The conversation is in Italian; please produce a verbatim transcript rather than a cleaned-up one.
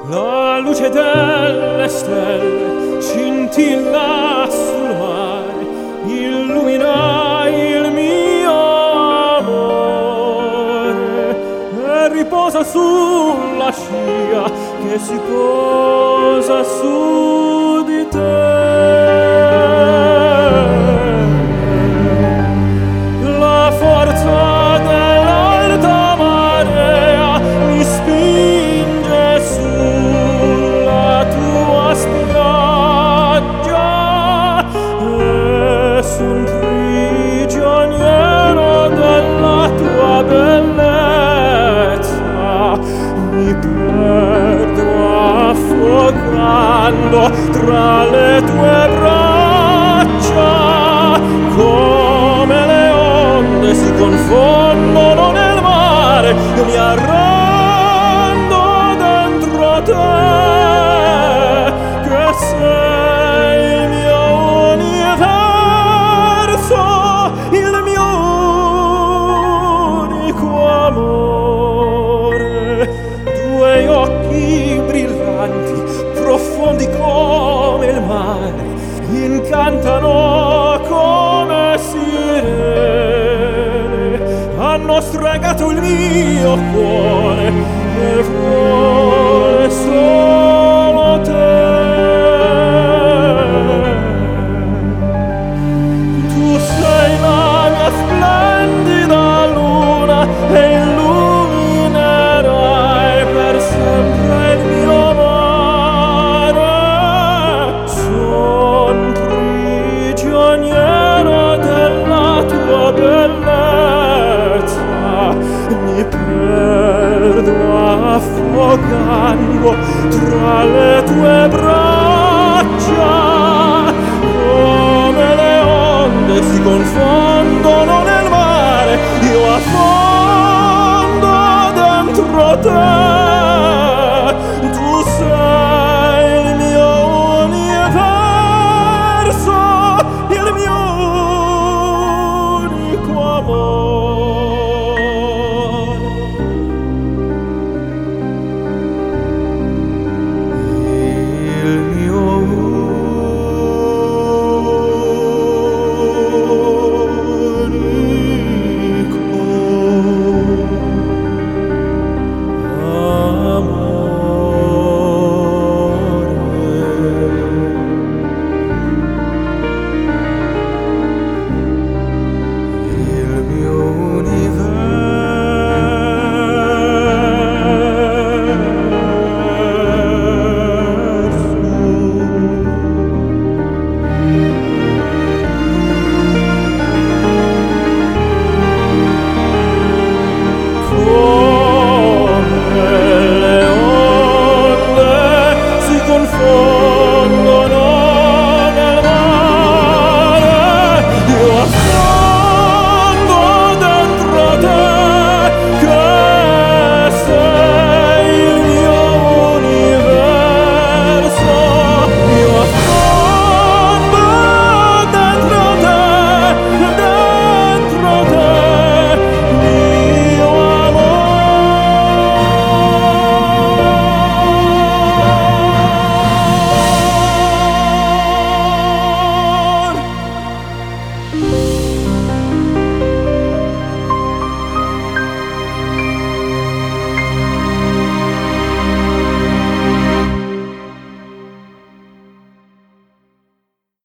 La luce delle stelle scintilla sul mare, illumina il mio amore e riposa sulla scia che si posa su di te. La forza dell'alta marea mi spinge sulla tua spiaggia e son prigioniero della tua bellezza. Mi perdo affogando tra le tue braccia, come le onde si confondono nel mare. Io mi arrendo dentro te, che sei il mio universo, il mio unico amore. Due occhi brillanti, profondi come il mare, incantano come sirene, hanno stregato il mio cuore e vuole solo te. Tu sei la mia splendida luna e illuminerai per sempre il mio mare. Son prigioniero della tua bellezza, mi perdo affogando tra le tue braccia, come le onde si confondono nel mare. Io affondo dentro te.